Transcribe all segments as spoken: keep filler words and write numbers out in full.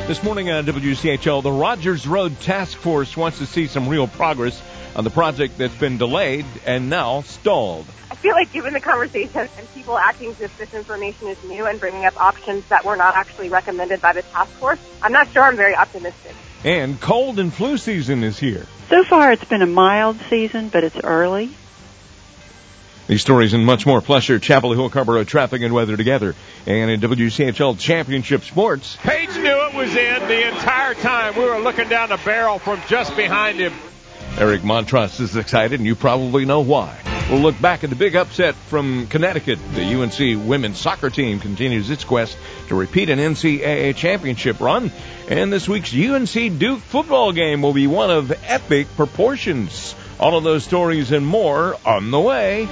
This morning on W C H L, the Rogers Road Task Force wants to see some real progress on the project that's been delayed and now stalled. I feel like given the conversation and people acting as if this information is new and bringing up options that were not actually recommended by the task force, I'm not sure I'm very optimistic. And cold and flu season is here. So far it's been a mild season, but it's early. These stories and much more, plus your Chapel Hill Carrboro traffic and weather together. And in W C H L Championship Sports, Page knew it was in the entire time. We were looking down the barrel from just behind him. Eric Montross is excited, and you probably know why. We'll look back at the big upset from Connecticut. The U N C women's soccer team continues its quest to repeat an N C double A championship run. And this week's U N C Duke football game will be one of epic proportions. All of those stories and more on the way.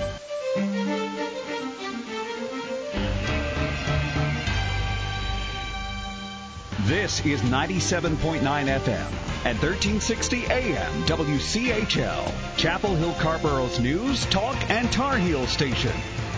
This is ninety-seven point nine F M and thirteen sixty A M W C H L, Chapel Hill Carrboro's news, talk, and Tar Heel station.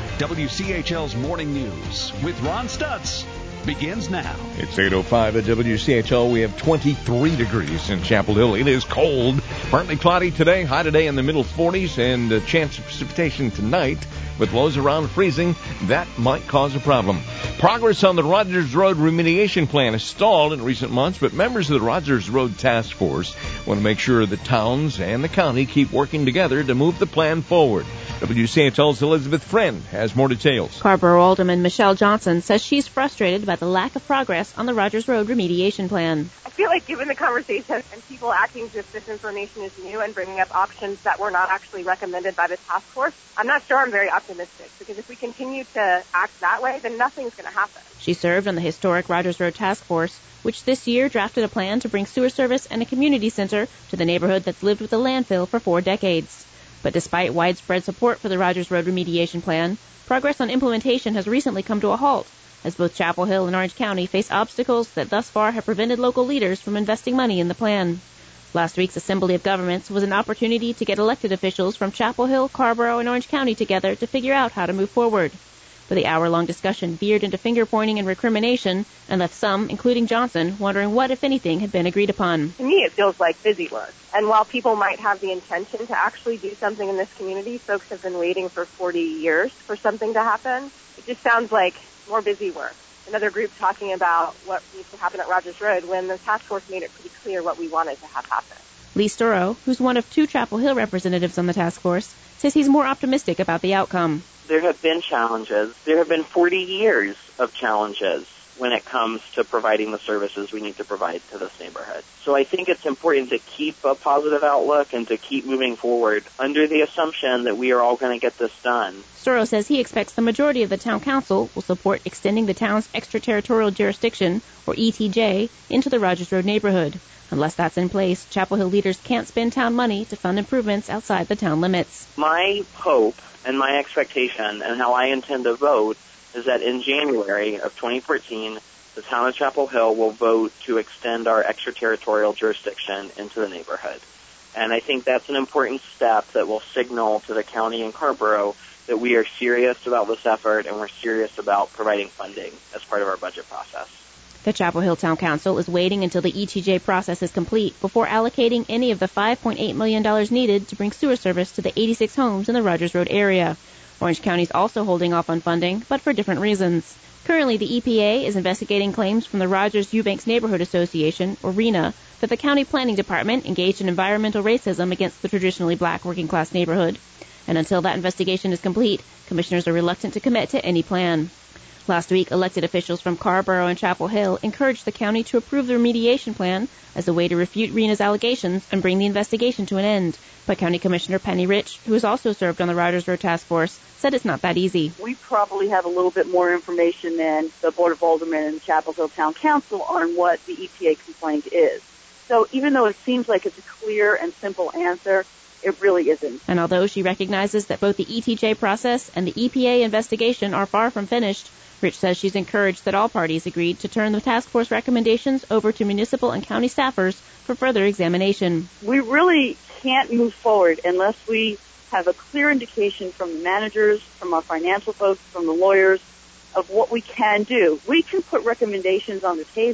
W C H L's Morning News with Ron Stutz begins now. It's eight oh five at W C H L. We have twenty-three degrees in Chapel Hill. It is cold. Partly cloudy today. High today in the middle forties, and a chance of precipitation tonight with lows around freezing. That might cause a problem. Progress on the Rogers Road remediation plan has stalled in recent months, but members of the Rogers Road Task Force want to make sure the towns and the county keep working together to move the plan forward. W C H L's Elizabeth Friend has more details. Carrboro Alderman Michelle Johnson says she's frustrated by the lack of progress on the Rogers Road remediation plan. I feel like given the conversation and people acting as if this information is new and bringing up options that were not actually recommended by the task force, I'm not sure I'm very optimistic, because if we continue to act that way, then nothing's going to happen. She served on the historic Rogers Road Task Force, which this year drafted a plan to bring sewer service and a community center to the neighborhood that's lived with a landfill for four decades. But despite widespread support for the Rogers Road remediation plan, progress on implementation has recently come to a halt, as both Chapel Hill and Orange County face obstacles that thus far have prevented local leaders from investing money in the plan. Last week's Assembly of Governments was an opportunity to get elected officials from Chapel Hill, Carrboro, and Orange County together to figure out how to move forward. But the hour-long discussion veered into finger-pointing and recrimination and left some, including Johnson, wondering what, if anything, had been agreed upon. To me, it feels like busy work. And while people might have the intention to actually do something in this community, folks have been waiting for forty years for something to happen. It just sounds like more busy work. Another group talking about what needs to happen at Rogers Road when the task force made it pretty clear what we wanted to have happen. Lee Storrow, who's one of two Chapel Hill representatives on the task force, says he's more optimistic about the outcome. There have been challenges. There have been forty years of challenges when it comes to providing the services we need to provide to this neighborhood. So I think it's important to keep a positive outlook and to keep moving forward under the assumption that we are all going to get this done. Storrow says he expects the majority of the town council will support extending the town's extraterritorial jurisdiction, or E T J, into the Rogers Road neighborhood. Unless that's in place, Chapel Hill leaders can't spend town money to fund improvements outside the town limits. My hope and my expectation and how I intend to vote is that in January of twenty fourteen, the town of Chapel Hill will vote to extend our extraterritorial jurisdiction into the neighborhood. And I think that's an important step that will signal to the county and Carrboro that we are serious about this effort and we're serious about providing funding as part of our budget process. The Chapel Hill Town Council is waiting until the E T J process is complete before allocating any of the five point eight million dollars needed to bring sewer service to the eighty-six homes in the Rogers Road area. Orange County is also holding off on funding, but for different reasons. Currently, the E P A is investigating claims from the Rogers Eubanks Neighborhood Association, or RENA, that the county planning department engaged in environmental racism against the traditionally black working-class neighborhood. And until that investigation is complete, commissioners are reluctant to commit to any plan. Last week, elected officials from Carrboro and Chapel Hill encouraged the county to approve the remediation plan as a way to refute RENA's allegations and bring the investigation to an end. But County Commissioner Penny Rich, who has also served on the Rogers Road Task Force, said it's not that easy. We probably have a little bit more information than the Board of Aldermen and Chapel Hill Town Council on what the E P A complaint is. So even though it seems like it's a clear and simple answer, it really isn't. And although she recognizes that both the E T J process and the E P A investigation are far from finished, Rich says she's encouraged that all parties agreed to turn the task force recommendations over to municipal and county staffers for further examination. We really can't move forward unless we have a clear indication from the managers, from our financial folks, from the lawyers, of what we can do. We can put recommendations on the table,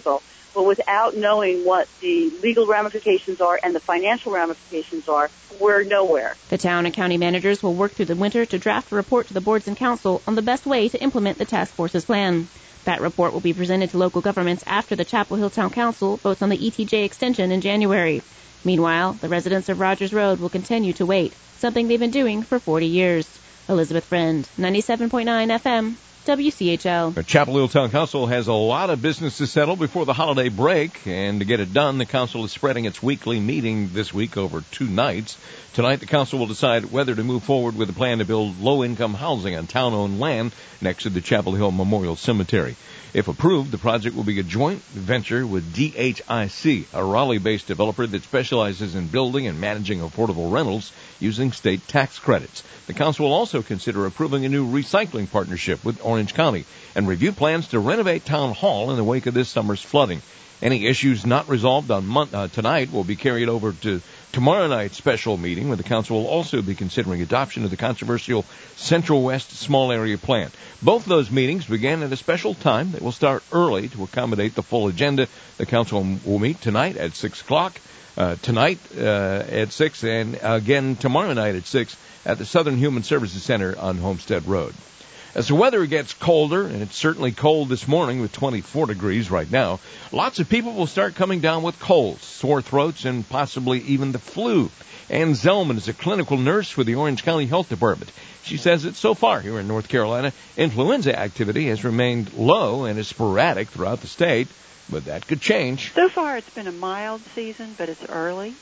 But without knowing what the legal ramifications are and the financial ramifications are, we're nowhere. The town and county managers will work through the winter to draft a report to the boards and council on the best way to implement the task force's plan. That report will be presented to local governments after the Chapel Hill Town Council votes on the E T J extension in January. Meanwhile, the residents of Rogers Road will continue to wait, something they've been doing for forty years. Elizabeth Friend, ninety-seven point nine F M, W C H L. The Chapel Hill Town Council has a lot of business to settle before the holiday break, and to get it done, the council is spreading its weekly meeting this week over two nights. Tonight, the council will decide whether to move forward with a plan to build low-income housing on town-owned land next to the Chapel Hill Memorial Cemetery. If approved, the project will be a joint venture with D H I C, a Raleigh-based developer that specializes in building and managing affordable rentals using state tax credits. The council will also consider approving a new recycling partnership with Orange County and review plans to renovate Town Hall in the wake of this summer's flooding. Any issues not resolved on mon- uh, tonight will be carried over to tomorrow night's special meeting, where the council will also be considering adoption of the controversial Central West Small Area Plan. Both those meetings began at a special time that will start early to accommodate the full agenda. The council will meet tonight at six o'clock, uh, tonight uh, at six, and again tomorrow night at six at the Southern Human Services Center on Homestead Road. As the weather gets colder, and it's certainly cold this morning with twenty-four degrees right now, lots of people will start coming down with colds, sore throats, and possibly even the flu. Ann Zellman is a clinical nurse for the Orange County Health Department. She says that so far here in North Carolina, influenza activity has remained low and is sporadic throughout the state, but that could change. So far it's been a mild season, but it's early.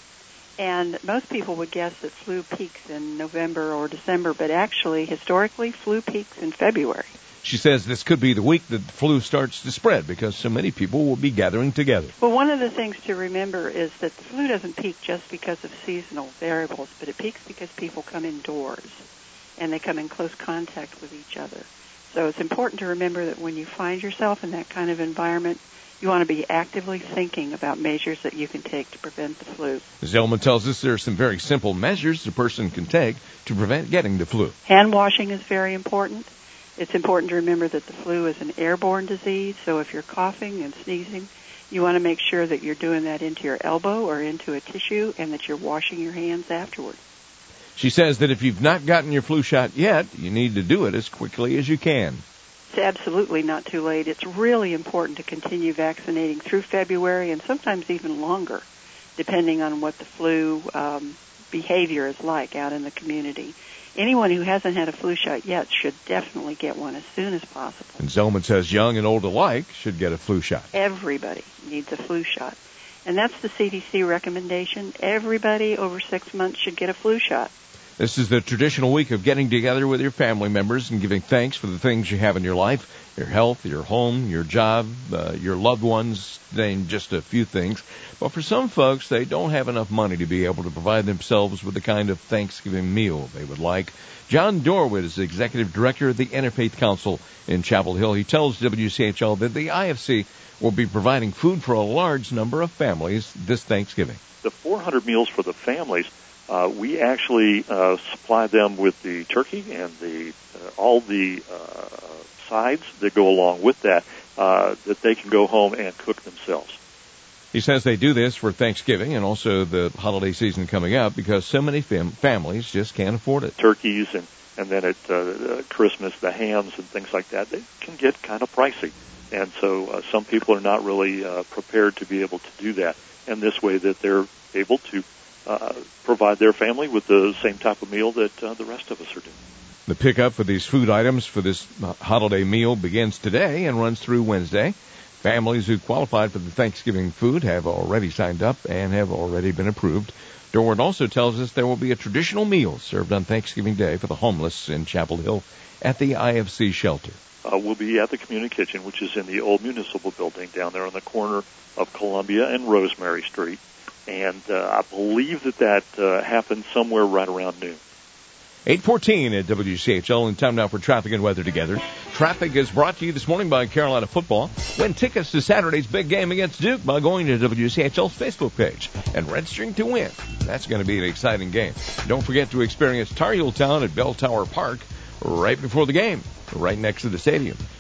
And most people would guess that flu peaks in November or December, but actually, historically, flu peaks in February. She says this could be the week that the flu starts to spread because so many people will be gathering together. Well, one of the things to remember is that the flu doesn't peak just because of seasonal variables, but it peaks because people come indoors and they come in close contact with each other. So it's important to remember that when you find yourself in that kind of environment, you want to be actively thinking about measures that you can take to prevent the flu. Zellman tells us there are some very simple measures a person can take to prevent getting the flu. Hand washing is very important. It's important to remember that the flu is an airborne disease, so if you're coughing and sneezing, you want to make sure that you're doing that into your elbow or into a tissue and that you're washing your hands afterward. She says that if you've not gotten your flu shot yet, you need to do it as quickly as you can. It's absolutely not too late. It's really important to continue vaccinating through February and sometimes even longer, depending on what the flu um, behavior is like out in the community. Anyone who hasn't had a flu shot yet should definitely get one as soon as possible. And Zellman says young and old alike should get a flu shot. Everybody needs a flu shot. And that's the C D C recommendation. Everybody over six months should get a flu shot. This is the traditional week of getting together with your family members and giving thanks for the things you have in your life, your health, your home, your job, uh, your loved ones, name just a few things. But for some folks, they don't have enough money to be able to provide themselves with the kind of Thanksgiving meal they would like. John Dorwit is the Executive Director of the Interfaith Council in Chapel Hill. He tells W C H L that the I F C will be providing food for a large number of families this Thanksgiving. The four hundred meals for the families, Uh, we actually uh, supply them with the turkey and the uh, all the uh, sides that go along with that, uh, that they can go home and cook themselves. He says they do this for Thanksgiving and also the holiday season coming up because so many fam- families just can't afford it. Turkeys and, and then at uh, uh, Christmas, the hams and things like that, they can get kind of pricey. And so uh, some people are not really uh, prepared to be able to do that. And this way that they're able to Uh, provide their family with the same type of meal that uh, the rest of us are doing. The pickup for these food items for this uh, holiday meal begins today and runs through Wednesday. Families who qualified for the Thanksgiving food have already signed up and have already been approved. Dorward also tells us there will be a traditional meal served on Thanksgiving Day for the homeless in Chapel Hill at the I F C shelter. Uh, we'll be at the community kitchen, which is in the old municipal building down there on the corner of Columbia and Rosemary Street. And uh, I believe that that uh, happens somewhere right around noon. eight fourteen at W C H L, and time now for traffic and weather together. Traffic is brought to you this morning by Carolina Football. Win tickets to Saturday's big game against Duke by going to W C H L's Facebook page and registering to win. That's going to be an exciting game. Don't forget to experience Tar Heel Town at Bell Tower Park right before the game, right next to the stadium.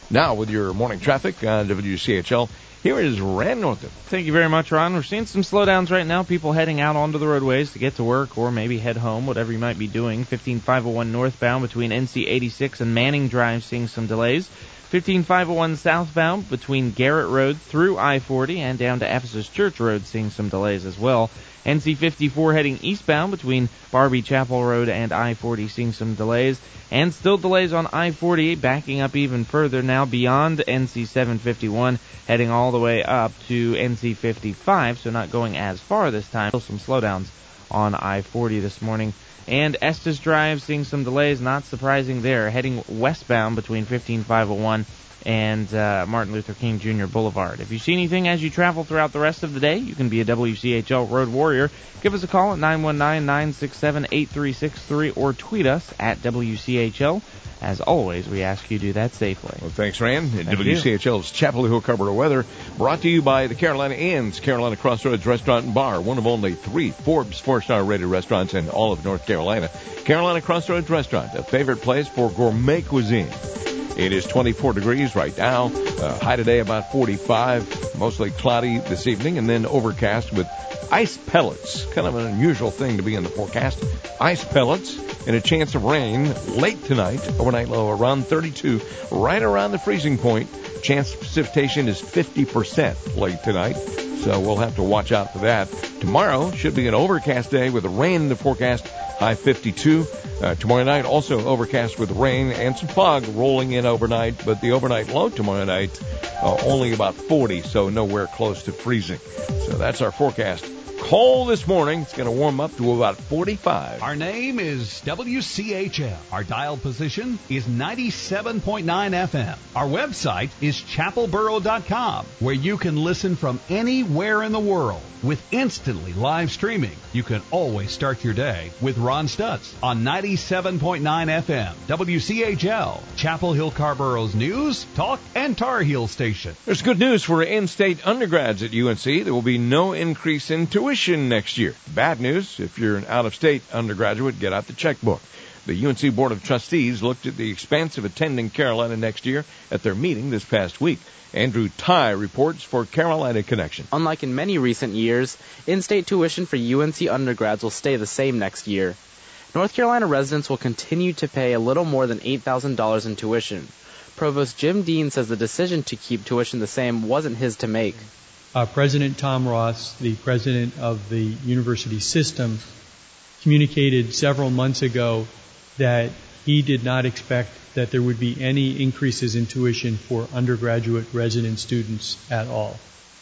Now with your morning traffic on W C H L, here is Rand Norton. Thank you very much, Ron. We're seeing some slowdowns right now. People heading out onto the roadways to get to work or maybe head home, whatever you might be doing. fifteen five oh one northbound between N C eighty-six and Manning Drive seeing some delays. fifteen five oh one southbound between Garrett Road through I forty and down to Ephesus Church Road seeing some delays as well. N C fifty-four heading eastbound between Barbie Chapel Road and I forty seeing some delays. And still delays on I forty-eight backing up even further now beyond N C seven fifty-one heading all the way up to N C fifty-five, so not going as far this time. Still some slowdowns on I forty this morning. And Estes Drive seeing some delays, not surprising there, heading westbound between fifteen five oh one and uh, Martin Luther King Junior Boulevard. If you see anything as you travel throughout the rest of the day, you can be a W C H L Road Warrior. Give us a call at nine one nine, nine six seven, eight three six three or tweet us at W C H L. As always, we ask you do that safely. Well, thanks, Rand. Thank W C H L's Chapel Hill Carburetor weather brought to you by the Carolina Inns, Carolina Crossroads Restaurant and Bar, one of only three Forbes four-star rated restaurants in all of North Carolina. Carolina Crossroads Restaurant, a favorite place for gourmet cuisine. It is twenty-four degrees right now. Uh, high today about forty-five. Mostly cloudy this evening and then overcast with ice pellets. Kind of an unusual thing to be in the forecast. Ice pellets and a chance of rain late tonight. Overnight low around thirty-two, right around the freezing point. Chance of precipitation is fifty percent late tonight. So we'll have to watch out for that. Tomorrow should be an overcast day with rain in the forecast. High fifty-two. Uh, tomorrow night also overcast with rain and some fog rolling in overnight, but the overnight low tomorrow night uh, only about forty, so nowhere close to freezing. So that's our forecast. Cold this morning. It's going to warm up to about forty-five. Our name is W C H L. Our dial position is ninety-seven point nine F M. Our website is chapel borough dot com, where you can listen from anywhere in the world. With instantly live streaming, you can always start your day with Ron Stutz on ninety-seven point nine F M, W C H L, Chapel Hill Carborough's news, talk, and Tar Heel station. There's good news for in-state undergrads at U N C. There will be no increase in tuition next year. Bad news, if you're an out-of-state undergraduate, get out the checkbook. The U N C Board of Trustees looked at the expense of attending Carolina next year at their meeting this past week. Andrew Ty reports for Carolina Connection. Unlike in many recent years, in-state tuition for U N C undergrads will stay the same next year. North Carolina residents will continue to pay a little more than eight thousand dollars in tuition. Provost Jim Dean says the decision to keep tuition the same wasn't his to make. Uh, President Tom Ross, the president of the university system, communicated several months ago that he did not expect that there would be any increases in tuition for undergraduate resident students at all.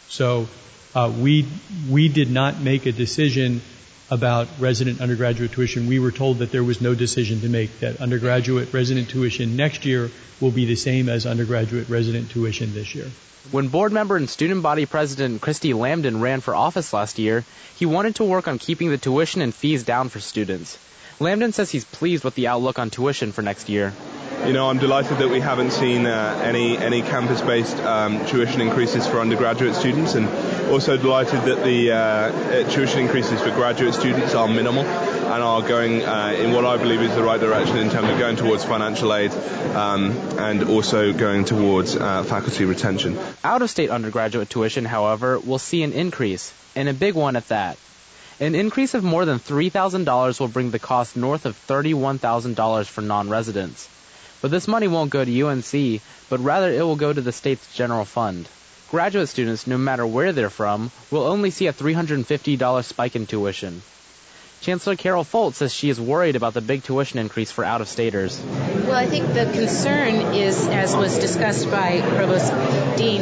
So uh, we we did not make a decision about resident undergraduate tuition. We were told that there was no decision to make, that undergraduate resident tuition next year will be the same as undergraduate resident tuition this year. When board member and student body president Christy Lambden ran for office last year, he wanted to work on keeping the tuition and fees down for students. Lambden says he's pleased with the outlook on tuition for next year. You know, I'm delighted that we haven't seen uh, any any campus-based um, tuition increases for undergraduate students, and also delighted that the uh, tuition increases for graduate students are minimal and are going uh, in what I believe is the right direction in terms of going towards financial aid um, and also going towards uh, faculty retention. Out-of-state undergraduate tuition, however, will see an increase, and a big one at that. An increase of more than three thousand dollars will bring the cost north of thirty-one thousand dollars for non-residents. But this money won't go to U N C, but rather it will go to the state's general fund. Graduate students, no matter where they're from, will only see a three hundred fifty dollars spike in tuition. Chancellor Carol Folt says she is worried about the big tuition increase for out-of-staters. Well, I think the concern is, as was discussed by Provost Dean,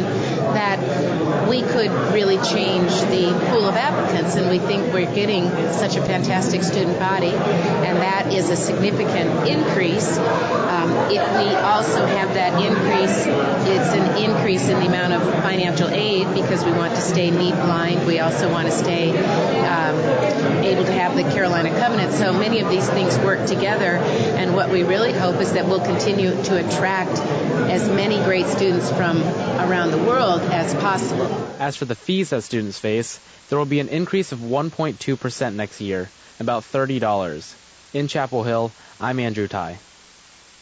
that we could really change the pool of applicants, and we think we're getting such a fantastic student body, and that is a significant increase. Um, if we also have that increase, it's an increase in the amount of financial aid because we want to stay need-blind. We also want to stay um, able to have the Carolina Covenant. So many of these things work together, and what we really hope is that we'll continue to attract as many great students from around the world as possible. As for the fees that students face, there will be an increase of one point two percent next year, about thirty dollars. In Chapel Hill, I'm Andrew Ty.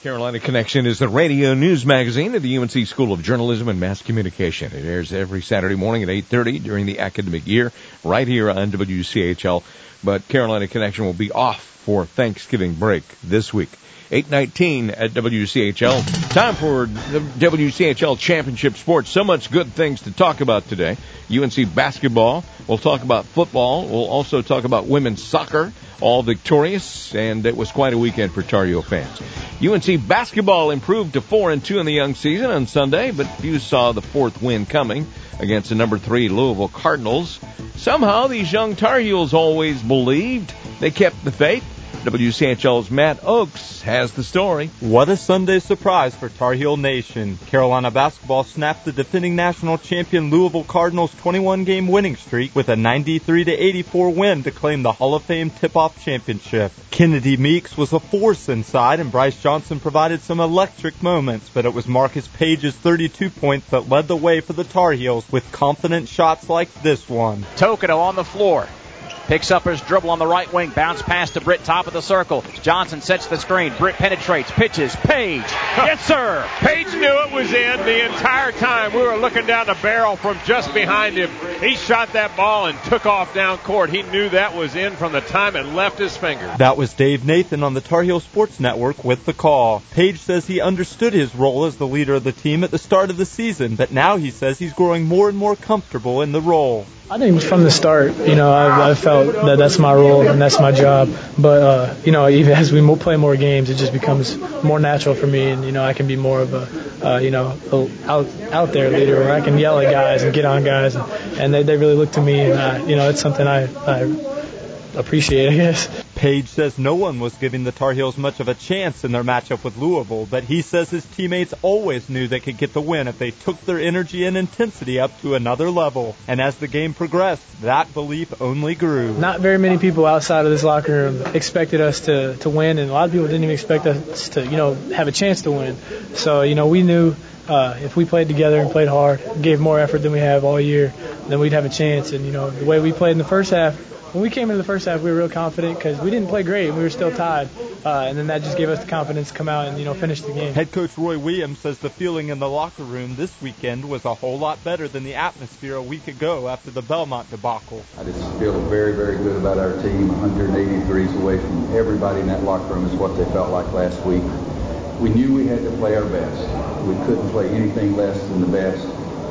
Carolina Connection is the radio news magazine of the U N C School of Journalism and Mass Communication. It airs every Saturday morning at eight thirty during the academic year, right here on W C H L. But Carolina Connection will be off for Thanksgiving break this week. eight nineteen at W C H L. Time for the W C H L Championship Sports. So much good things to talk about today. U N C basketball. We'll talk about football. We'll also talk about women's soccer. All victorious, and it was quite a weekend for Tar Heel fans. U N C basketball improved to four and two in the young season on Sunday, but few saw the fourth win coming against the number three Louisville Cardinals. Somehow these young Tar Heels always believed. They kept the faith. W C H L's Matt Oakes has the story. What a Sunday surprise for Tar Heel Nation. Carolina basketball snapped the defending national champion Louisville Cardinals' twenty-one game winning streak with a ninety-three to eighty-four win to claim the Hall of Fame tip-off championship. Kennedy Meeks was a force inside, and Bryce Johnson provided some electric moments, but it was Marcus Page's thirty-two points that led the way for the Tar Heels with confident shots like this one. Tokedo on the floor. Picks up his dribble on the right wing. Bounce pass to Britt, top of the circle. Johnson sets the screen. Britt penetrates. Pitches. Page. Yes, sir. Page knew it was in the entire time. We were looking down the barrel from just behind him. He shot that ball and took off down court. He knew that was in from the time it left his finger. That was Dave Nathan on the Tar Heel Sports Network with the call. Page says he understood his role as the leader of the team at the start of the season, but now he says he's growing more and more comfortable in the role. I think from the start, you know, I've, I've felt that that's my role and that's my job. But, uh, you know, even as we mo- play more games, it just becomes more natural for me. And, you know, I can be more of a, uh, you know, a out, out there leader where I can yell at guys and get on guys. And, and they, they really look to me. And, uh, you know, it's something I, I appreciate, I guess. Page says no one was giving the Tar Heels much of a chance in their matchup with Louisville, but he says his teammates always knew they could get the win if they took their energy and intensity up to another level. And as the game progressed, that belief only grew. Not very many people outside of this locker room expected us to, to win, and a lot of people didn't even expect us to, you know, have a chance to win. So, you know, we knew uh, if we played together and played hard, gave more effort than we have all year, then we'd have a chance. And, you know, the way we played in the first half, when we came into the first half, we were real confident because we didn't play great. We were still tied. Uh, and then that just gave us the confidence to come out and, you know, finish the game. Head coach Roy Williams says the feeling in the locker room this weekend was a whole lot better than the atmosphere a week ago after the Belmont debacle. I just feel very, very good about our team. one hundred eighty degrees away from everybody in that locker room is what they felt like last week. We knew we had to play our best. We couldn't play anything less than the best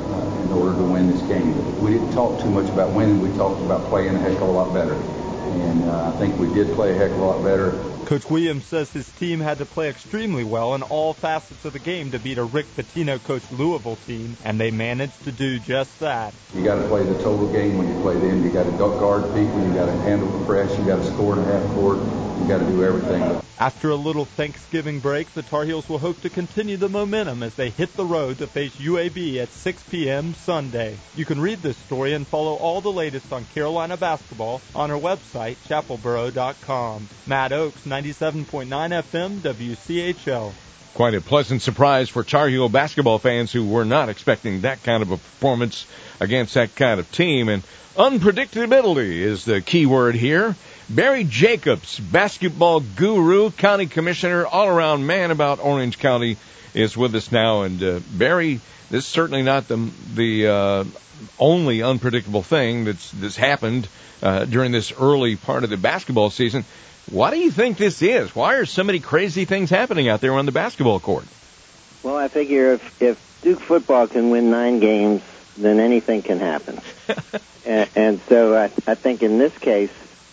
in order to win this game. We didn't talk too much about winning. We talked about playing a heck of a lot better. And uh, I think we did play a heck of a lot better. Coach Williams says his team had to play extremely well in all facets of the game to beat a Rick Pitino coached Louisville team, and they managed to do just that. You got to play the total game when you play them. You got to guard people. You got to handle the press. You got to score in a half court. You got to do everything. After a little Thanksgiving break, the Tar Heels will hope to continue the momentum as they hit the road to face U A B at six p.m. Sunday. You can read this story and follow all the latest on Carolina basketball on our website, chapel borough dot com. Matt Oakes, ninety-seven point nine F M, W C H L. Quite a pleasant surprise for Tar Heel basketball fans who were not expecting that kind of a performance against that kind of team. And unpredictability is the key word here. Barry Jacobs, basketball guru, county commissioner, all-around man about Orange County, is with us now. And uh, Barry, this is certainly not the the uh, only unpredictable thing that's that's happened uh, during this early part of the basketball season. What do you think this is? Why are so many crazy things happening out there on the basketball court? Well, I figure if, if Duke football can win nine games, then anything can happen. and, and so I, I think in this case,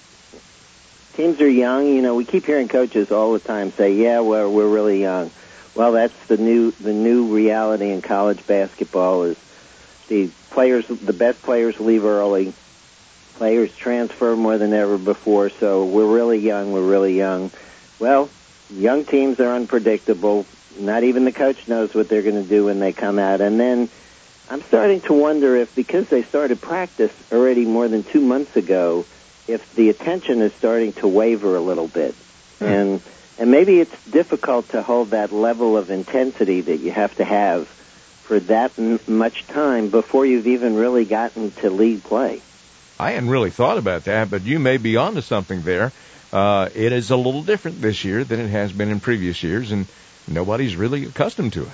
teams are young. You know, we keep hearing coaches all the time say, yeah, well, we're really young. Well, that's the new the new reality in college basketball is the players, the best players leave early. Players transfer more than ever before, so we're really young, we're really young. Well, young teams are unpredictable. Not even the coach knows what they're going to do when they come out. And then I'm starting to wonder if, because they started practice already more than two months ago, if the attention is starting to waver a little bit. Hmm. And and maybe it's difficult to hold that level of intensity that you have to have for that m- much time before you've even really gotten to league play. I hadn't really thought about that, but you may be onto something there. Uh, it is a little different this year than it has been in previous years, and nobody's really accustomed to it.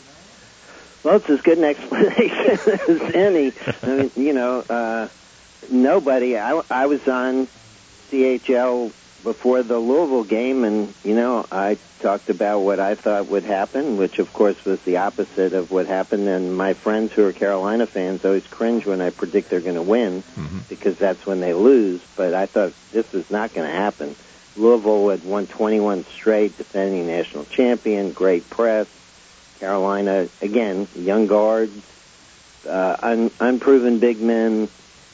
Well, it's as good an explanation as any. I mean, you know, uh, nobody, I, I was on C H L before the Louisville game, and, you know, I talked about what I thought would happen, which, of course, was the opposite of what happened, and my friends who are Carolina fans always cringe when I predict they're going to win, mm-hmm. because that's when they lose, but I thought this was not going to happen. Louisville had won twenty-one straight, defending national champion, great press. Carolina, again, young guards, uh, un- unproven big men.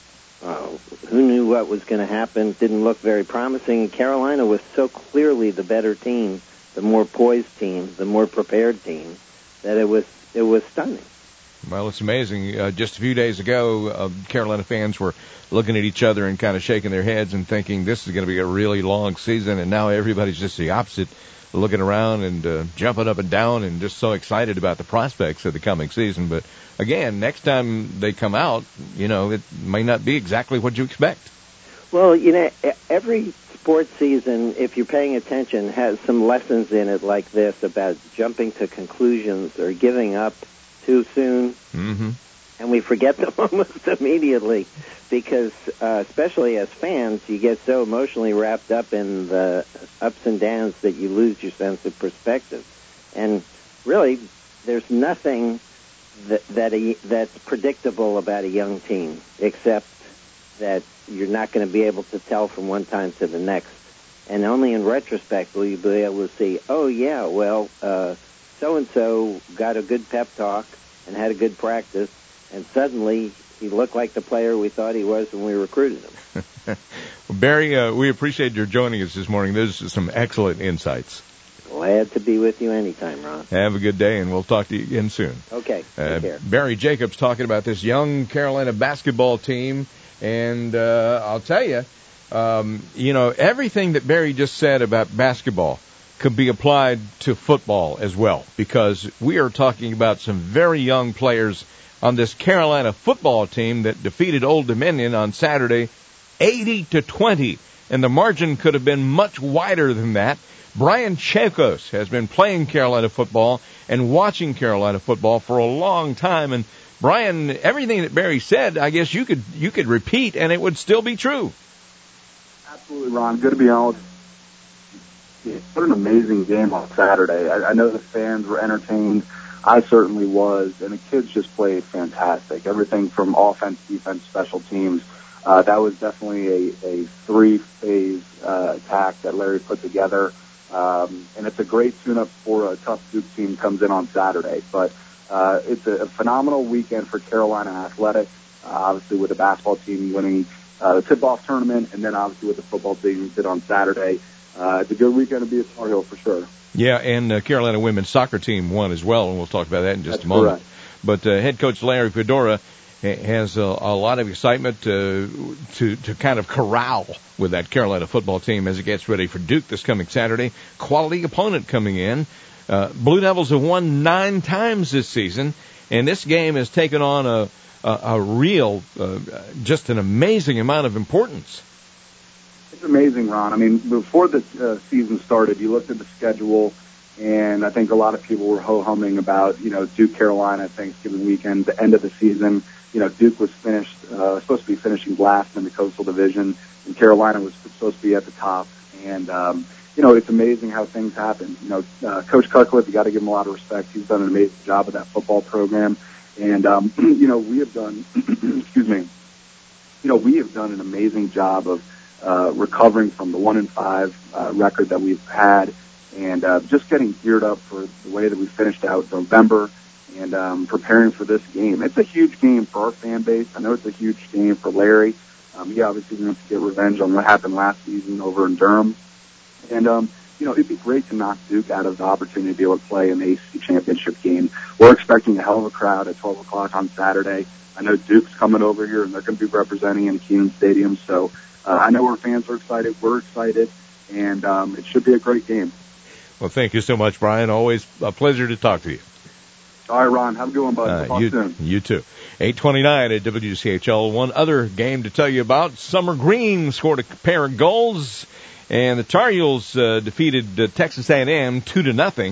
Uh, who knew what was going to happen? Didn't look very promising. Carolina was so clearly the better team, the more poised team, the more prepared team, that it was it was stunning. Well, it's amazing. Uh, just a few days ago, uh, Carolina fans were looking at each other and kind of shaking their heads and thinking this is going to be a really long season, and now everybody's just the opposite, looking around and uh, jumping up and down and just so excited about the prospects of the coming season. But again, next time they come out, you know, it may not be exactly what you expect. Well, you know, every sports season, if you're paying attention, has some lessons in it like this about jumping to conclusions or giving up too soon. Mm-hmm. And we forget them almost immediately because, uh, especially as fans, you get so emotionally wrapped up in the ups and downs that you lose your sense of perspective. And really, there's nothing that, that a, that's predictable about a young team except that you're not going to be able to tell from one time to the next. And only in retrospect will you be able to see, oh, yeah, well, uh, so-and-so got a good pep talk and had a good practice, and suddenly he looked like the player we thought he was when we recruited him. Well, Barry, uh, we appreciate your joining us this morning. Those are some excellent insights. Glad to be with you anytime, Ron. Have a good day, and we'll talk to you again soon. Okay, take uh, care. Barry Jacobs talking about this young Carolina basketball team, and uh, I'll tell you, um, you know, everything that Barry just said about basketball could be applied to football as well, because we are talking about some very young players on this Carolina football team that defeated Old Dominion on Saturday eighty to twenty, and the margin could have been much wider than that. Brian Chakos has been playing Carolina football and watching Carolina football for a long time, and Brian, everything that Barry said, I guess you could you could repeat and it would still be true. Absolutely, Ron. Good to be on. What an amazing game on Saturday. I, I know the fans were entertained. I certainly was, and the kids just played fantastic. Everything from offense, defense, special teams. Uh, that was definitely a, a three-phase uh, attack that Larry put together, um, and it's a great tune-up for a tough Duke team comes in on Saturday. But uh, it's a, a phenomenal weekend for Carolina Athletics, uh, obviously with the basketball team winning uh, the tip-off tournament, and then obviously with the football team did on Saturday. Uh, it's a good weekend to be at Tar Heel for sure. Yeah, and uh, Carolina women's soccer team won as well, and we'll talk about that in just That's a moment. Correct. But uh, head coach Larry Fedora has a, a lot of excitement uh, to to kind of corral with that Carolina football team as it gets ready for Duke this coming Saturday. Quality opponent coming in. Uh, Blue Devils have won nine times this season, and this game has taken on a a, a real, uh, just an amazing amount of importance. It's amazing, Ron. I mean, before the uh, season started, you looked at the schedule, and I think a lot of people were ho-humming about, you know, Duke Carolina Thanksgiving weekend, the end of the season. You know, Duke was finished, uh, supposed to be finishing last in the Coastal Division, and Carolina was supposed to be at the top. And, um, you know, it's amazing how things happen. You know, uh, Coach Cutcliffe, you got to give him a lot of respect. He's done an amazing job with that football program. And, um, you know, we have done, excuse me, you know, we have done an amazing job of uh, recovering from the one and five uh, record that we've had, and uh, just getting geared up for the way that we finished out November, and um, preparing for this game. It's a huge game for our fan base. I know it's a huge game for Larry. Um, he obviously wants to get revenge on what happened last season over in Durham. And, um, you know, it'd be great to knock Duke out of the opportunity to be able to play in the A C C championship game. We're expecting a hell of a crowd at twelve o'clock on Saturday. I know Duke's coming over here, and they're going to be representing in Kenan Stadium. So uh, I know our fans are excited. We're excited, and um, it should be a great game. Well, thank you so much, Brian. Always a pleasure to talk to you. All right, Ron. Have a good one, bud. Uh, Talk you, soon. you too. eight twenty-nine at W C H L. One other game to tell you about. Summer Green scored a pair of goals, and the Tar Heels uh, defeated uh, Texas A and M two to nothing.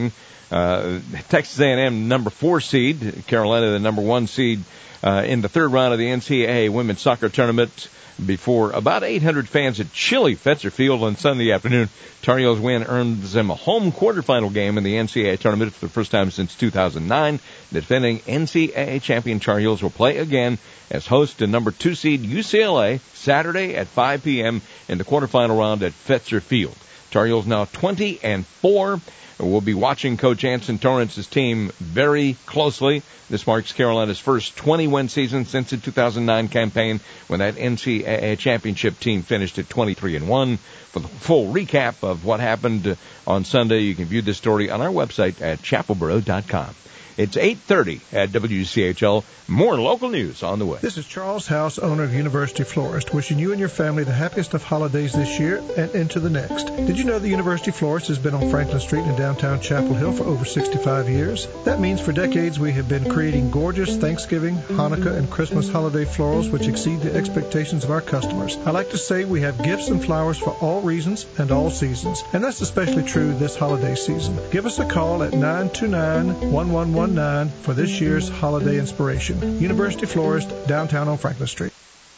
Uh, Texas A and M, number four seed. Carolina, the number one seed uh, in the third round of the N C double A women's soccer tournament. Before about eight hundred fans at chilly Fetzer Field on Sunday afternoon. Tar Heels win earns them a home quarterfinal game in the N C double A tournament for the first time since two thousand nine. The defending N C double A champion Tar Heels will play again as host to number two seed U C L A Saturday at five p.m. in the quarterfinal round at Fetzer Field. Tar Heels now twenty and four. We'll be watching Coach Anson Torrance's team very closely. This marks Carolina's first twenty-win season since the two thousand nine campaign, when that N C double A championship team finished at twenty-three and one. For the full recap of what happened on Sunday, you can view this story on our website at chapelboro dot com. It's eight thirty at W C H L. More local news on the way. This is Charles House, owner of University Florist, wishing you and your family the happiest of holidays this year and into the next. Did you know the University Florist has been on Franklin Street in downtown Chapel Hill for over sixty-five years? That means for decades we have been creating gorgeous Thanksgiving, Hanukkah, and Christmas holiday florals which exceed the expectations of our customers. I like to say we have gifts and flowers for all reasons and all seasons, and that's especially true this holiday season. Give us a call at nine two nine, one one one nine for this year's holiday inspiration. University Florist, downtown on Franklin Street.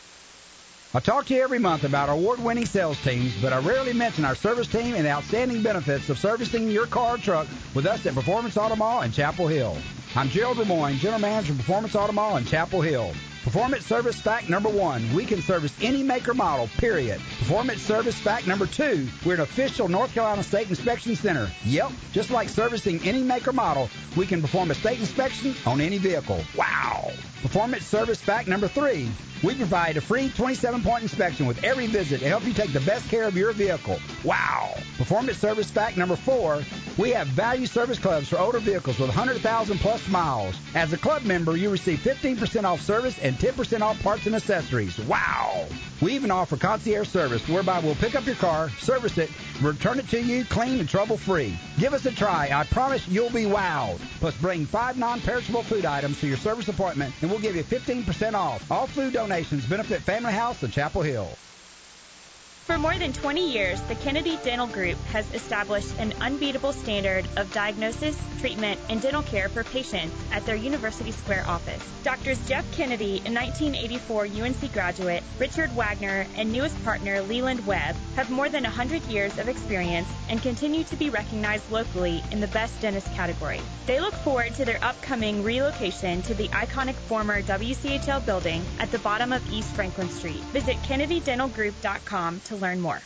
I talk to you every month about award-winning sales teams, but I rarely mention our service team and the outstanding benefits of servicing your car or truck with us at Performance Auto Mall in Chapel Hill. I'm Gerald Lemoyne, General Manager of Performance Auto Mall in Chapel Hill. Performance Service Fact number one, we can service any maker model, period. Performance Service Fact number two, we're an official North Carolina State Inspection Center. Yep, just like servicing any maker model, we can perform a state inspection on any vehicle. Wow! Performance Service Fact number three, we provide a free twenty-seven point inspection with every visit to help you take the best care of your vehicle. Wow! Performance Service Fact number four, we have value service clubs for older vehicles with one hundred thousand plus miles. As a club member, you receive fifteen percent off service and ten percent off parts and accessories. Wow! We even offer concierge service, whereby we'll pick up your car, service it, return it to you clean and trouble-free. Give us a try. I promise you'll be wowed. Plus, bring five non-perishable food items to your service appointment, and we'll give you fifteen percent off. All food donations benefit Family House in Chapel Hill. For more than twenty years, the Kennedy Dental Group has established an unbeatable standard of diagnosis, treatment, and dental care for patients at their University Square office. Doctors Jeff Kennedy, a nineteen eighty-four U N C graduate, Richard Wagner, and newest partner Leland Webb have more than one hundred years of experience and continue to be recognized locally in the best dentist category. They look forward to their upcoming relocation to the iconic former W C H L building at the bottom of East Franklin Street. Visit kennedy dental group dot com to learn more.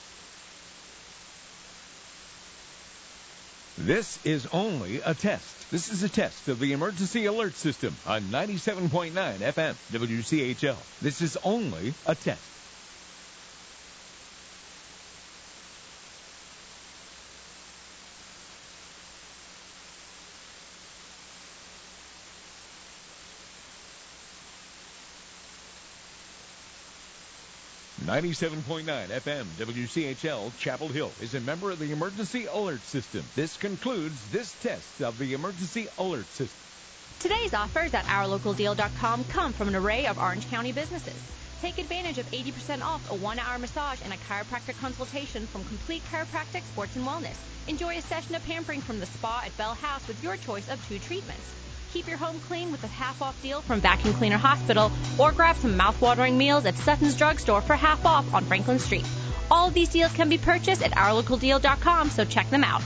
This is only a test. This is a test of the emergency alert system on ninety-seven point nine F M W C H L. This is only a test. ninety-seven point nine F M W C H L Chapel Hill is a member of the Emergency Alert System. This concludes this test of the Emergency Alert System. Today's offers at our local deal dot com come from an array of Orange County businesses. Take advantage of eighty percent off a one-hour massage and a chiropractic consultation from Complete Chiropractic Sports and Wellness. Enjoy a session of pampering from the spa at Bell House with your choice of two treatments. Keep your home clean with a half-off deal from Vacuum Cleaner Hospital, or grab some mouth-watering meals at Sutton's Drugstore for half off on Franklin Street. All of these deals can be purchased at our local deal dot com, so check them out.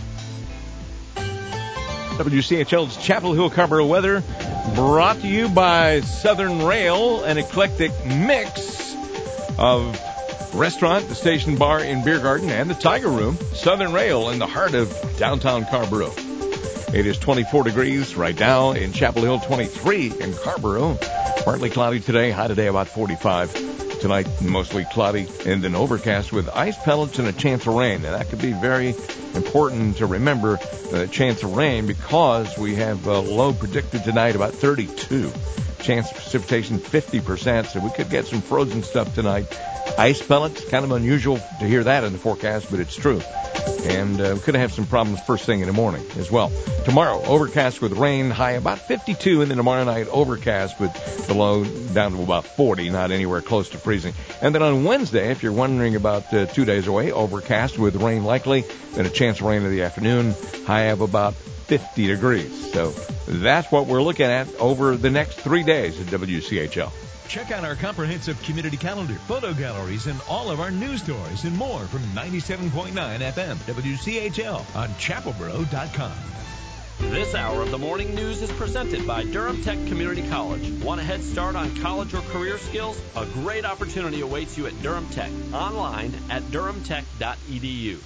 W C H L's Chapel Hill Carrboro weather brought to you by Southern Rail, an eclectic mix of restaurant, the Station Bar and Beer Garden, and the Tiger Room. Southern Rail in the heart of downtown Carrboro. It is twenty-four degrees right now in Chapel Hill, twenty-three in Carrboro. Partly cloudy today, high today about forty-five. Tonight, mostly cloudy and then overcast with ice pellets and a chance of rain. And that could be very important to remember, the chance of rain, because we have a low predicted tonight about thirty-two. Chance of precipitation fifty percent, so we could get some frozen stuff tonight. Ice pellets, kind of unusual to hear that in the forecast, but it's true. And uh, we could have some problems first thing in the morning as well. Tomorrow, overcast with rain, high about fifty-two, and then tomorrow night, overcast with the low down to about forty, not anywhere close to freezing. And then on Wednesday, if you're wondering about uh, two days away, overcast with rain likely, then a chance of rain in the afternoon, high of about fifty degrees. So that's what we're looking at over the next three days at W C H L. Check out our comprehensive community calendar, photo galleries, and all of our news stories and more from ninety-seven point nine F M W C H L on chapel boro dot com. This hour of the morning news is presented by Durham Tech Community College. Want a head start on college or career skills? A great opportunity awaits you at Durham Tech. Online at durham tech dot e d u.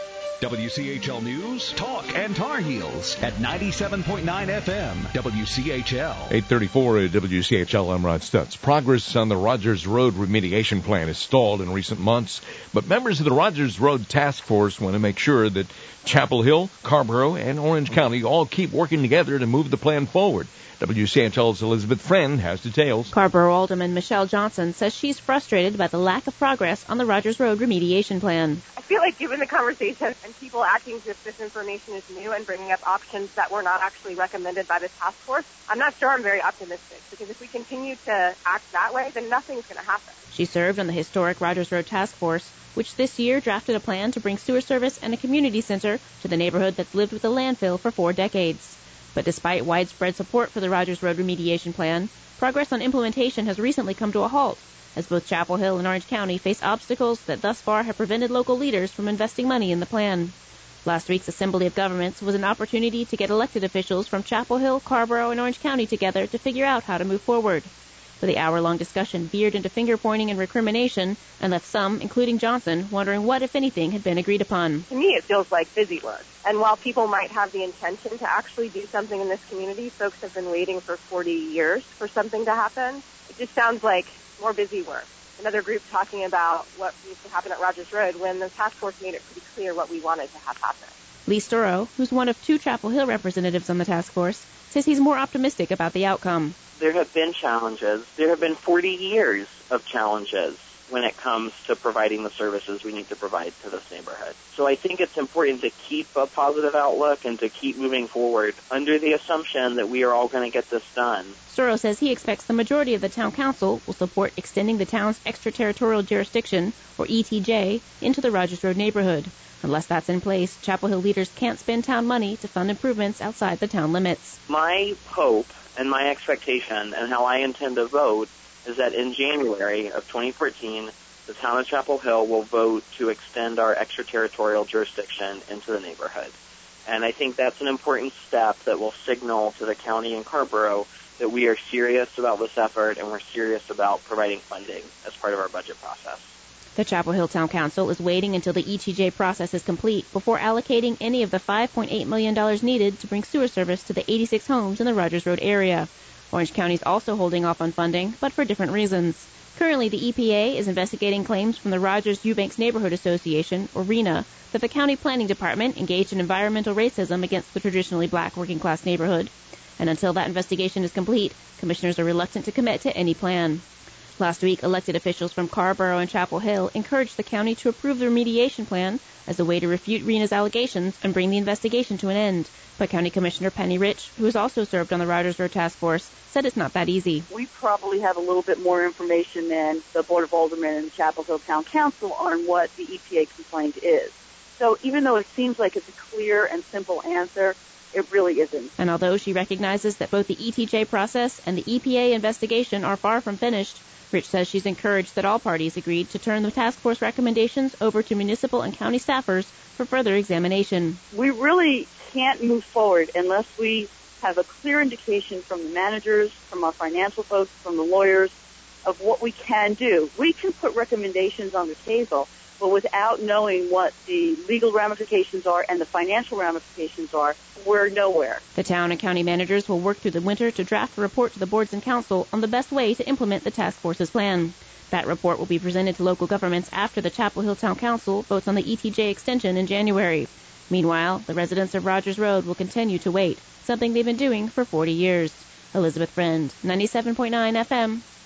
W C H L News, Talk, and Tar Heels at ninety-seven point nine F M, W C H L. eight thirty-four at W C H L, I'm Rod Stutz. Progress on the Rogers Road remediation plan is stalled in recent months, but members of the Rogers Road Task Force want to make sure that Chapel Hill, Carrboro, and Orange County all keep working together to move the plan forward. W C H L's Elizabeth Friend has details. Carrboro Alderman Michelle Johnson says she's frustrated by the lack of progress on the Rogers Road remediation plan. I feel like given the conversation and people acting as if this information is new and bringing up options that were not actually recommended by the task force, I'm not sure I'm very optimistic, because if we continue to act that way, then nothing's going to happen. She served on the historic Rogers Road Task Force, which this year drafted a plan to bring sewer service and a community center to the neighborhood that's lived with a landfill for four decades. But despite widespread support for the Rogers Road remediation plan, progress on implementation has recently come to a halt, as both Chapel Hill and Orange County face obstacles that thus far have prevented local leaders from investing money in the plan. Last week's Assembly of Governments was an opportunity to get elected officials from Chapel Hill, Carrboro, and Orange County together to figure out how to move forward. But the hour-long discussion veered into finger-pointing and recrimination and left some, including Johnson, wondering what, if anything, had been agreed upon. To me, it feels like busy work. And while people might have the intention to actually do something in this community, folks have been waiting for forty years for something to happen. It just sounds like more busy work. Another group talking about what needs to happen at Rogers Road when the task force made it pretty clear what we wanted to have happen. Lee Sturrow, who's one of two Chapel Hill representatives on the task force, says he's more optimistic about the outcome. There have been challenges. There have been forty years of challenges when it comes to providing the services we need to provide to this neighborhood. So I think it's important to keep a positive outlook and to keep moving forward under the assumption that we are all going to get this done. Sturrow says he expects the majority of the town council will support extending the town's extraterritorial jurisdiction, or E T J, into the Rogers Road neighborhood. Unless that's in place, Chapel Hill leaders can't spend town money to fund improvements outside the town limits. My hope and my expectation and how I intend to vote is that in January of twenty fourteen, the town of Chapel Hill will vote to extend our extraterritorial jurisdiction into the neighborhood. And I think that's an important step that will signal to the county and Carrboro that we are serious about this effort and we're serious about providing funding as part of our budget process. The Chapel Hill Town Council is waiting until the E T J process is complete before allocating any of the five point eight million dollars needed to bring sewer service to the eighty-six homes in the Rogers Road area. Orange County is also holding off on funding, but for different reasons. Currently, the E P A is investigating claims from the Rogers Eubanks Neighborhood Association, or RENA, that the county planning department engaged in environmental racism against the traditionally black working-class neighborhood. And until that investigation is complete, commissioners are reluctant to commit to any plan. Last week, elected officials from Carrboro and Chapel Hill encouraged the county to approve the remediation plan as a way to refute RENA's allegations and bring the investigation to an end. But County Commissioner Penny Rich, who has also served on the Rogers Road Task Force, said it's not that easy. We probably have a little bit more information than the Board of Aldermen and the Chapel Hill Town Council on what the E P A complaint is. So even though it seems like it's a clear and simple answer, it really isn't. And although she recognizes that both the E T J process and the E P A investigation are far from finished, Rich says she's encouraged that all parties agreed to turn the task force recommendations over to municipal and county staffers for further examination. We really can't move forward unless we have a clear indication from the managers, from our financial folks, from the lawyers, of what we can do. We can put recommendations on the table, but without knowing what the legal ramifications are and the financial ramifications are, we're nowhere. The town and county managers will work through the winter to draft a report to the boards and council on the best way to implement the task force's plan. That report will be presented to local governments after the Chapel Hill Town Council votes on the E T J extension in January. Meanwhile, the residents of Rogers Road will continue to wait, something they've been doing for forty years. Elizabeth Friend, ninety-seven point nine F M,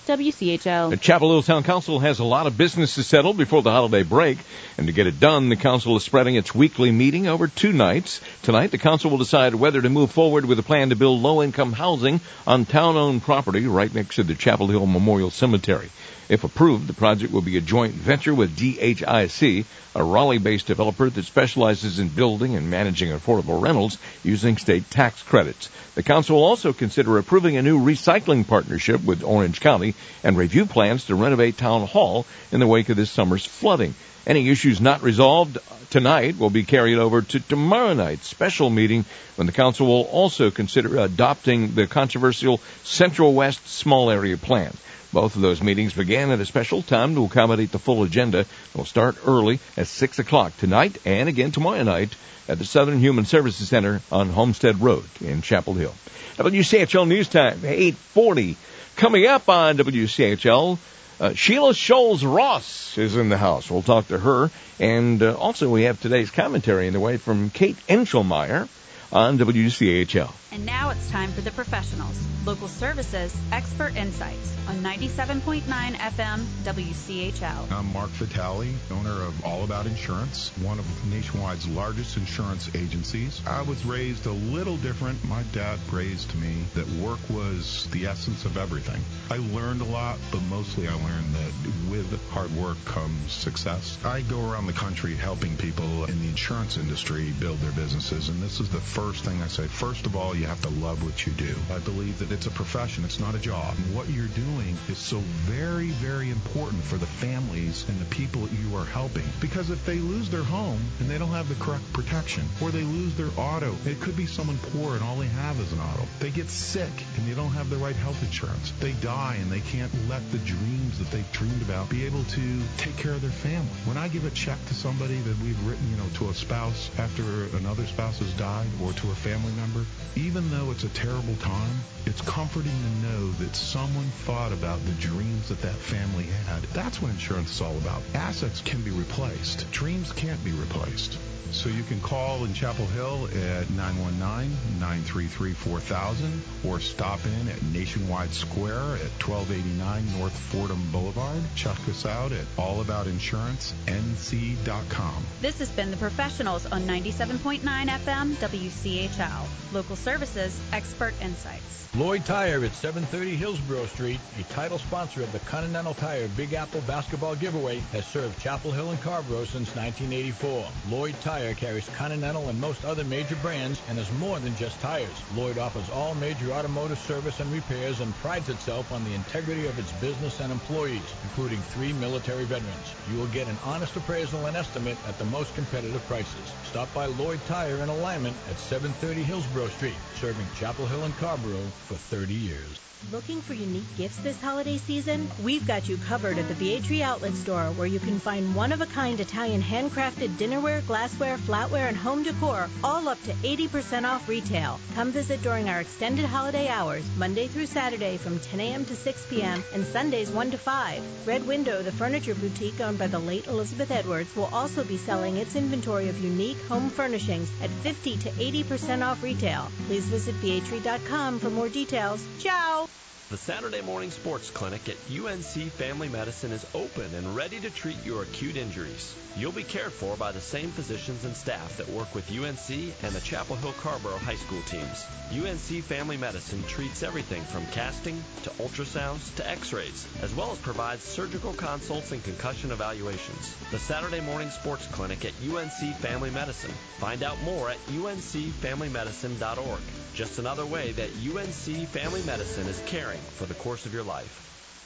W C H L. The Chapel Hill Town Council has a lot of business to settle before the holiday break, and to get it done, the council is spreading its weekly meeting over two nights. Tonight, the council will decide whether to move forward with a plan to build low-income housing on town-owned property right next to the Chapel Hill Memorial Cemetery. If approved, the project will be a joint venture with D H I C, a Raleigh-based developer that specializes in building and managing affordable rentals using state tax credits. The council will also consider approving a new recycling partnership with Orange County and review plans to renovate Town Hall in the wake of this summer's flooding. Any issues not resolved tonight will be carried over to tomorrow night's special meeting, when the council will also consider adopting the controversial Central West Small Area Plan. Both of those meetings began at a special time to accommodate the full agenda. We'll start early at six o'clock tonight and again tomorrow night at the Southern Human Services Center on Homestead Road in Chapel Hill. W C H L News Time, eight forty. Coming up on W C H L, uh, Sheila Scholes-Ross is in the house. We'll talk to her. And uh, also we have today's commentary in the way from Kate Enchelmeyer on W C H L. And now it's time for The Professionals, local services, expert insights on ninety-seven point nine F M W C H L. I'm Mark Vitale, owner of All About Insurance, one of Nationwide's largest insurance agencies. I was raised a little different. My dad raised me that work was the essence of everything. I learned a lot, but mostly I learned that with hard work comes success. I go around the country helping people in the insurance industry build their businesses, and this is the first thing I say. First of all, you have to love what you do. I believe that it's a profession. It's not a job. And what you're doing is so very, very important for the families and the people you are helping. Because if they lose their home and they don't have the correct protection, or they lose their auto, it could be someone poor and all they have is an auto. They get sick and they don't have the right health insurance. They die and they can't let the dreams that they've dreamed about be able to take care of their family. When I give a check to somebody that we've written, you know, to a spouse after another spouse has died, or to a family member, even though it's a terrible time, it's comforting to know that someone thought about the dreams that that family had. That's what insurance is all about. Assets can be replaced. Dreams can't be replaced. So you can call in Chapel Hill at nine one nine, nine three three, four thousand or stop in at Nationwide Square at twelve eighty-nine North Fordham Boulevard. Check us out at all about insurance N C dot com. This has been The Professionals on ninety-seven point nine F M W C H L. Local services, expert insights. Lloyd Tire at seven thirty Hillsborough Street, a title sponsor of the Continental Tire Big Apple Basketball Giveaway, has served Chapel Hill and Carrboro since nineteen eighty-four. Lloyd Tire carries Continental and most other major brands and is more than just tires. Lloyd offers all major automotive service and repairs and prides itself on the integrity of its business and employees, including three military veterans. You will get an honest appraisal and estimate at the most competitive prices. Stop by Lloyd Tire in Alignment at seven thirty Hillsborough Street, serving Chapel Hill and Carrboro for thirty years. Looking for unique gifts this holiday season? We've got you covered at the Vietri Outlet Store, where you can find one-of-a-kind Italian handcrafted dinnerware, glassware, flatware, and home decor, all up to eighty percent off retail. Come visit during our extended holiday hours, Monday through Saturday from ten a.m. to six p.m. and Sundays one to five. Red Window, the furniture boutique owned by the late Elizabeth Edwards, will also be selling its inventory of unique home furnishings at fifty to eighty percent off retail. Please visit vietri dot com for more details. Ciao! The Saturday Morning Sports Clinic at U N C Family Medicine is open and ready to treat your acute injuries. You'll be cared for by the same physicians and staff that work with U N C and the Chapel Hill Carrboro High School teams. U N C Family Medicine treats everything from casting to ultrasounds to x-rays, as well as provides surgical consults and concussion evaluations. The Saturday Morning Sports Clinic at U N C Family Medicine. Find out more at U N C family medicine dot org. Just another way that U N C Family Medicine is caring for the course of your life.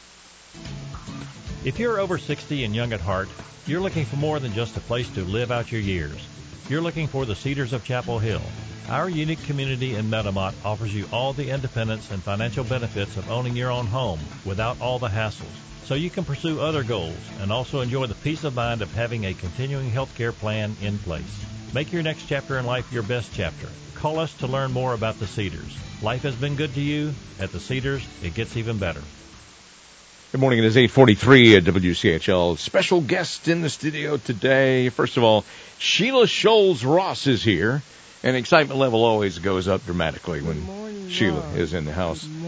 If you're over sixty and young at heart, you're looking for more than just a place to live out your years. You're looking for the Cedars of Chapel Hill. Our unique community in Metamont offers you all the independence and financial benefits of owning your own home without all the hassles, so you can pursue other goals and also enjoy the peace of mind of having a continuing health care plan in place. Make your next chapter in life your best chapter. Call us to learn more about the Cedars. Life has been good to you. At the Cedars, it gets even better. Good morning. It is eight forty-three at W C H L. Special guest in the studio today. First of all, Sheila Scholes-Ross is here. And excitement level always goes up dramatically when morning, Sheila Ross. is in the house. Good morning.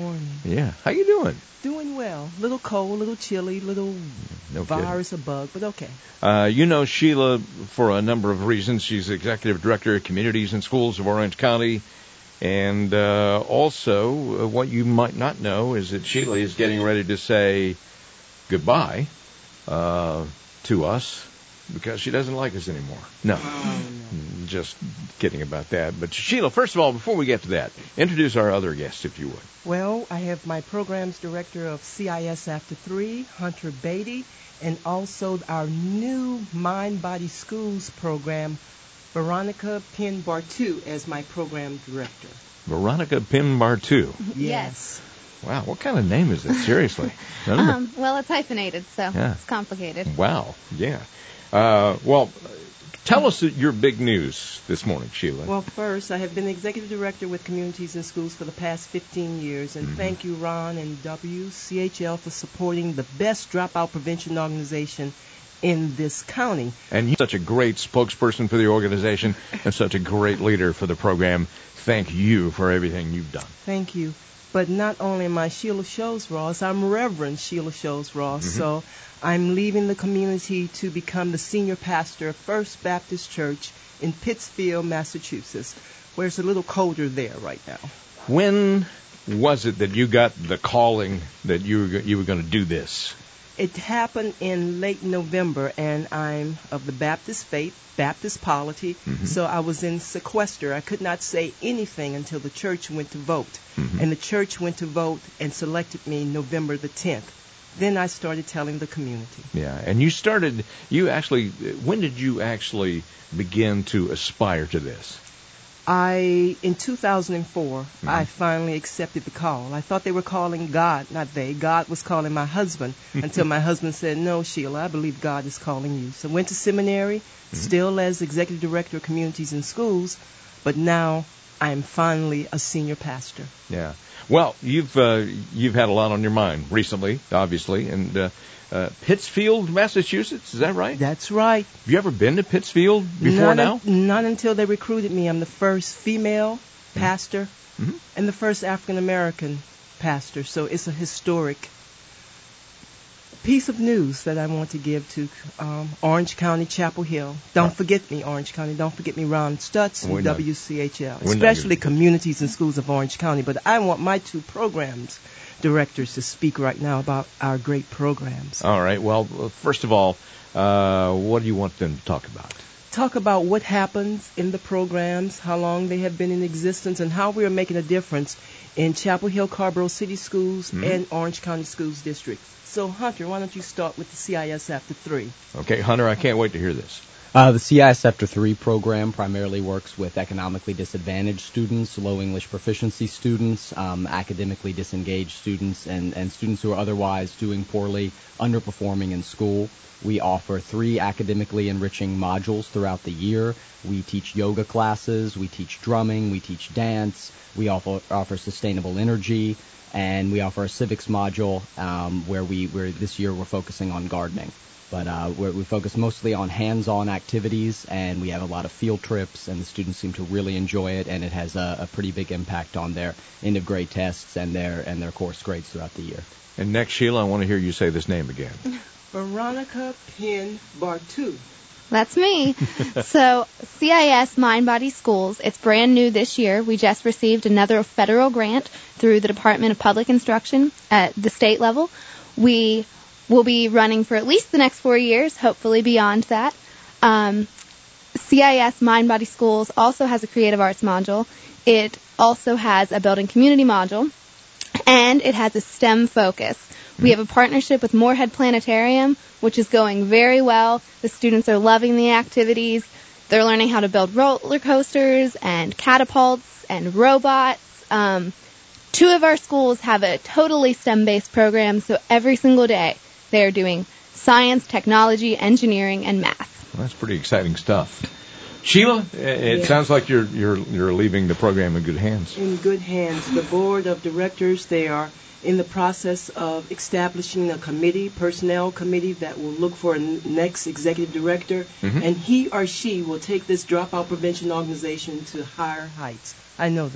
Yeah. How you doing? Doing well. Little cold, little chilly, little no virus or bug, but okay. Uh, you know Sheila for a number of reasons. She's Executive Director of Communities and Schools of Orange County. And uh, also, uh, what you might not know is that Sheila is getting ready to say goodbye uh, to us because she doesn't like us anymore. No. Oh, no. Just kidding about that. But Sheila, first of all, before we get to that, introduce our other guests, if you would. Well, I have my programs director of C I S After Three, Hunter Beatty, and also our new Mind Body Schools program, Veronica Penn-Bartu, as my program director. Veronica Penn-Bartu. Yes. Wow, what kind of name is it? Seriously. um, well, it's hyphenated, so yeah. It's complicated. Wow, yeah. Uh, well, tell us your big news this morning, Sheila. Well, first, I have been executive director with Communities and Schools for the past fifteen years, and mm-hmm. thank you, Ron and W C H L, for supporting the best dropout prevention organization in this county. And you're such a great spokesperson for the organization and such a great leader for the program. Thank you for everything you've done. Thank you. But not only am I Sheila Shows Ross, I'm Reverend Sheila Shows Ross. Mm-hmm. So I'm leaving the community to become the senior pastor of First Baptist Church in Pittsfield, Massachusetts, where it's a little colder there right now. When was it that you got the calling that you were, you were going to do this? It happened in late November, and I'm of the Baptist faith, Baptist polity, mm-hmm. so I was in sequester. I could not say anything until the church went to vote, mm-hmm. and the church went to vote and selected me November the tenth. Then I started telling the community. Yeah, and you started, you actually, when did you actually begin to aspire to this? I, in two thousand four, mm-hmm. I finally accepted the call. I thought they were calling God, not they. God was calling my husband until my husband said, no, Sheila, I believe God is calling you. So I went to seminary, mm-hmm. still as executive director of Communities and Schools, but now I am finally a senior pastor. Yeah. Well, you've uh, you've had a lot on your mind recently, obviously, and uh, uh, Pittsfield, Massachusetts, is that right? That's right. Have you ever been to Pittsfield before not now? Un- not until they recruited me. I'm the first female mm-hmm. pastor mm-hmm. and the first African-American pastor, so it's a historic piece of news that I want to give to um, Orange County, Chapel Hill. Don't right. forget me, Orange County. Don't forget me, Ron Stutz and W C H L, especially Communities and Schools of Orange County. But I want my two programs directors to speak right now about our great programs. All right. Well, first of all, uh, what do you want them to talk about? Talk about what happens in the programs, how long they have been in existence, and how we are making a difference in Chapel Hill, Carrboro City Schools, mm-hmm. and Orange County Schools districts. So, Hunter, why don't you start with the C I S After Three? Okay, Hunter, I can't wait to hear this. Uh, the C I S After Three program primarily works with economically disadvantaged students, low English proficiency students, um, academically disengaged students, and, and students who are otherwise doing poorly, underperforming in school. We offer three academically enriching modules throughout the year. We teach yoga classes, we teach drumming, we teach dance, we offer, offer sustainable energy, and we offer a civics module um, where we where this year we're focusing on gardening. But uh, we're, we focus mostly on hands-on activities, and we have a lot of field trips, and the students seem to really enjoy it, and it has a, a pretty big impact on their end-of-grade tests and their and their course grades throughout the year. And next, Sheila, I want to hear you say this name again. Veronica Penn-Bartu. That's me. So, C I S Mind Body Schools, it's brand new this year. We just received another federal grant through the Department of Public Instruction at the state level. We will be running for at least the next four years, hopefully beyond that. Um, C I S Mind Body Schools also has a creative arts module. It also has a building community module, and it has a STEM focus. We have a partnership with Moorhead Planetarium, which is going very well. The students are loving the activities. They're learning how to build roller coasters and catapults and robots. Um, two of our schools have a totally STEM-based program, so every single day they are doing science, technology, engineering, and math. Well, that's pretty exciting stuff. Sheila, it yeah. sounds like you're you're you're leaving the program in good hands. In good hands. The board of directors, they are in the process of establishing a committee, personnel committee, that will look for a next executive director, mm-hmm. and he or she will take this dropout prevention organization to higher heights. I know that.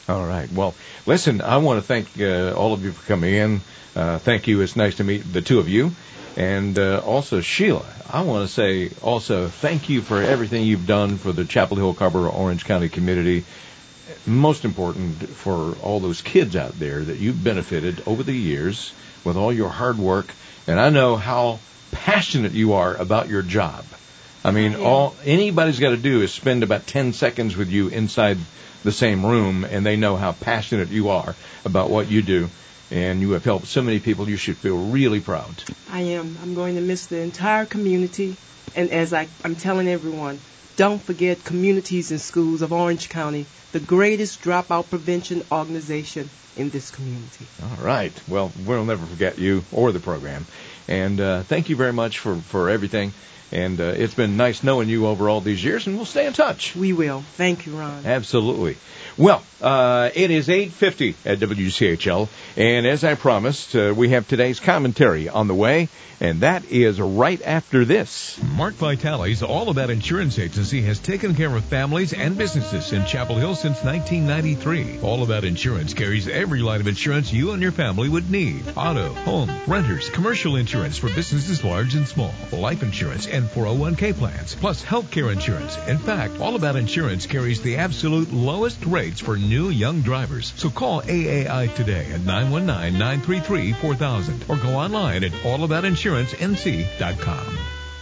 All right. Well, listen, I want to thank uh, all of you for coming in. Uh, thank you. It's nice to meet the two of you. And uh, also, Sheila, I want to say also thank you for everything you've done for the Chapel Hill, Carrboro, Orange County community. Most important for all those kids out there that you've benefited over the years with all your hard work. And I know how passionate you are about your job. I mean, all anybody's got to do is spend about ten seconds with you inside the same room, and they know how passionate you are about what you do. And you have helped so many people. You should feel really proud. I am. I'm going to miss the entire community. And as I, I'm telling everyone, don't forget Communities and Schools of Orange County, the greatest dropout prevention organization in this community. All right. Well, we'll never forget you or the program. And uh, thank you very much for, for everything. And uh, it's been nice knowing you over all these years, and we'll stay in touch. We will. Thank you, Ron. Absolutely. Well, uh, it is eight fifty at W C H L, and as I promised, uh, we have today's commentary on the way, and that is right after this. Mark Vitale's All About Insurance Agency has taken care of families and businesses in Chapel Hill since nineteen ninety-three. All About Insurance carries every line of insurance you and your family would need. Auto, home, renters, commercial insurance for businesses large and small, life insurance, and four oh one k plans, plus healthcare insurance. In fact, All About Insurance carries the absolute lowest rates for new young drivers. So call A A I today at nine one nine, nine three three, four thousand or go online at all about insurance n c dot com.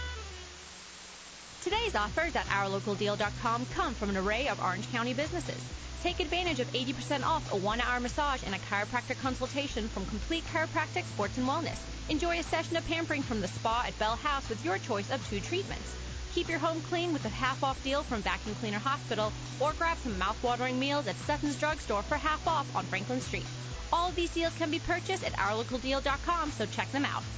Today's offers at our local deal dot com come from an array of Orange County businesses. Take advantage of eighty percent off a one-hour massage and a chiropractic consultation from Complete Chiropractic Sports and Wellness. Enjoy a session of pampering from the spa at Bell House with your choice of two treatments. Keep your home clean with a half-off deal from Vacuum Cleaner Hospital, or grab some mouth-watering meals at Sutton's Drugstore for half off on Franklin Street. All of these deals can be purchased at our local deal dot com, so check them out.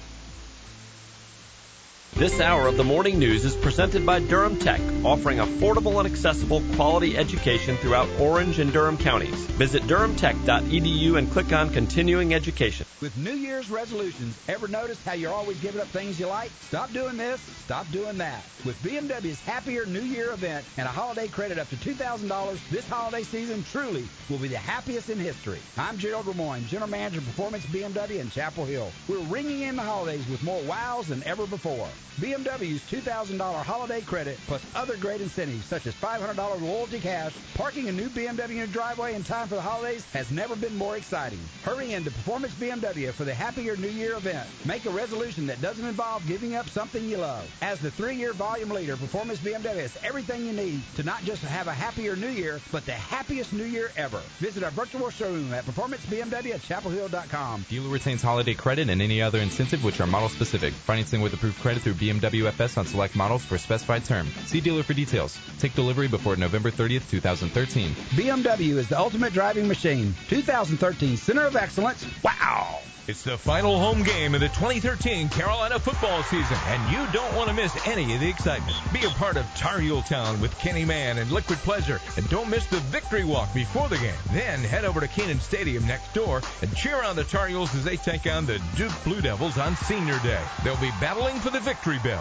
This hour of the morning news is presented by Durham Tech, offering affordable and accessible quality education throughout Orange and Durham counties. Visit durham tech dot e d u and click on Continuing Education. With New Year's resolutions, ever notice how you're always giving up things you like? Stop doing this, stop doing that. With B M W's Happier New Year event and a holiday credit up to two thousand dollars, this holiday season truly will be the happiest in history. I'm Gerald Lemoyne, General Manager of Performance B M W in Chapel Hill. We're ringing in the holidays with more wows than ever before. B M W's two thousand dollars holiday credit plus other great incentives such as five hundred dollars loyalty cash. Parking a new B M W in your driveway in time for the holidays has never been more exciting. Hurry into Performance B M W for the Happier New Year event. Make a resolution that doesn't involve giving up something you love. As the three-year volume leader, Performance B M W has everything you need to not just have a happier New Year, but the happiest New Year ever. Visit our virtual showroom at performance b m w at chapel hill dot com. Dealer retains holiday credit and any other incentive which are model specific. Financing with approved credit through B M W F S on select models for a specified term. See dealer for details. Take delivery before November thirtieth, twenty thirteen. B M W is the ultimate driving machine. two thousand thirteen Center of Excellence. Wow! It's the final home game of the twenty thirteen Carolina football season, and you don't want to miss any of the excitement. Be a part of Tar Heel Town with Kenny Mann and Liquid Pleasure, and don't miss the Victory Walk before the game. Then head over to Kenan Stadium next door and cheer on the Tar Heels as they take on the Duke Blue Devils on Senior Day. They'll be battling for the victory bell.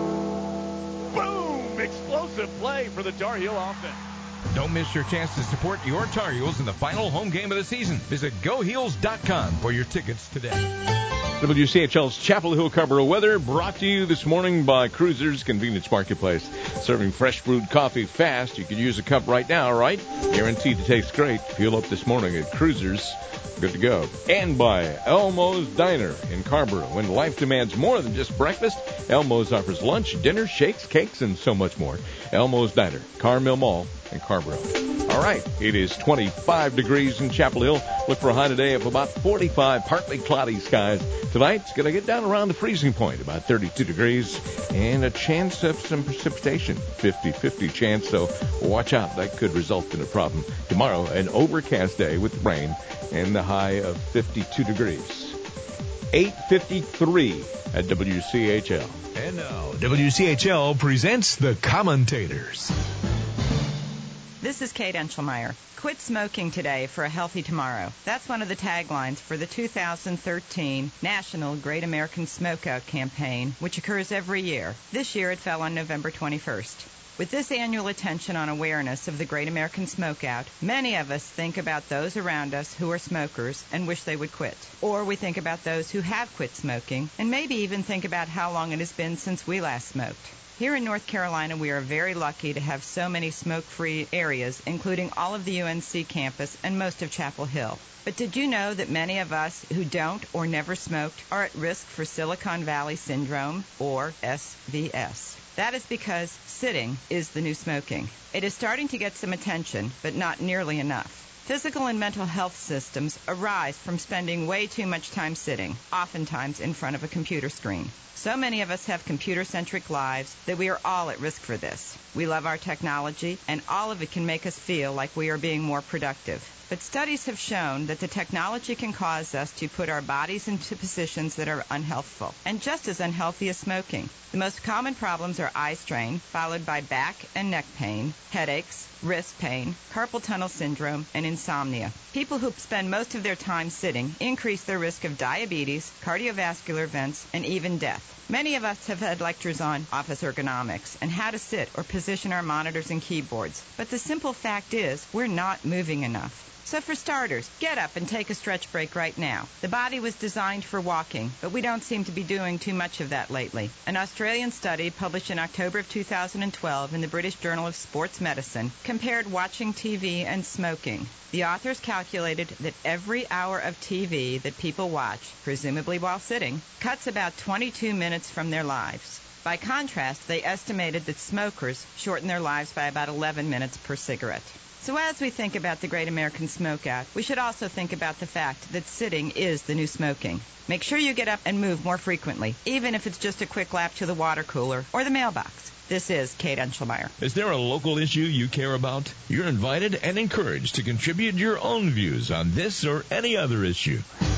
Boom! Explosive play for the Tar Heel offense. Don't miss your chance to support your Tar Heels in the final home game of the season. Visit go heels dot com for your tickets today. W C H L's Chapel Hill Carrboro weather brought to you this morning by Cruisers Convenience Marketplace. Serving fresh brewed coffee fast. You could use a cup right now, right? Guaranteed to taste great. Fuel up this morning at Cruisers. Good to go. And by Elmo's Diner in Carrboro. When life demands more than just breakfast, Elmo's offers lunch, dinner, shakes, cakes, and so much more. Elmo's Diner, Carmill Mall in Carrboro. All right, it is twenty-five degrees in Chapel Hill. Look for a high today of about forty-five, partly cloudy skies. Tonight, it's going to get down around the freezing point, about thirty-two degrees, and a chance of some precipitation, fifty-fifty chance, so watch out. That could result in a problem. Tomorrow, an overcast day with rain and the high of fifty-two degrees. eight fifty-three at W C H L. And now, W C H L presents the commentators. This is Kate Enchelmeyer. Quit smoking today for a healthy tomorrow. That's one of the taglines for the two thousand thirteen National Great American Smokeout campaign, which occurs every year. This year it fell on November twenty-first. With this annual attention on awareness of the Great American Smokeout, many of us think about those around us who are smokers and wish they would quit. Or we think about those who have quit smoking and maybe even think about how long it has been since we last smoked. Here in North Carolina, we are very lucky to have so many smoke-free areas, including all of the U N C campus and most of Chapel Hill. But did you know that many of us who don't or never smoked are at risk for Silicon Valley Syndrome, or S V S? That is because sitting is the new smoking. It is starting to get some attention, but not nearly enough. Physical and mental health systems arise from spending way too much time sitting, oftentimes in front of a computer screen. So many of us have computer-centric lives that we are all at risk for this. We love our technology, and all of it can make us feel like we are being more productive. But studies have shown that the technology can cause us to put our bodies into positions that are unhealthful, and just as unhealthy as smoking. The most common problems are eye strain, followed by back and neck pain, headaches, wrist pain, carpal tunnel syndrome, and insomnia. People who spend most of their time sitting increase their risk of diabetes, cardiovascular events, and even death. Many of us have had lectures on office ergonomics and how to sit or position our monitors and keyboards, but the simple fact is we're not moving enough. So for starters, get up and take a stretch break right now. The body was designed for walking, but we don't seem to be doing too much of that lately. An Australian study published in October of two thousand twelve in the British Journal of Sports Medicine compared watching T V and smoking. The authors calculated that every hour of T V that people watch, presumably while sitting, cuts about twenty-two minutes from their lives. By contrast, they estimated that smokers shorten their lives by about eleven minutes per cigarette. So as we think about the Great American Smokeout, we should also think about the fact that sitting is the new smoking. Make sure you get up and move more frequently, even if it's just a quick lap to the water cooler or the mailbox. This is Kate Enchelmeyer. Is there a local issue you care about? You're invited and encouraged to contribute your own views on this or any other issue.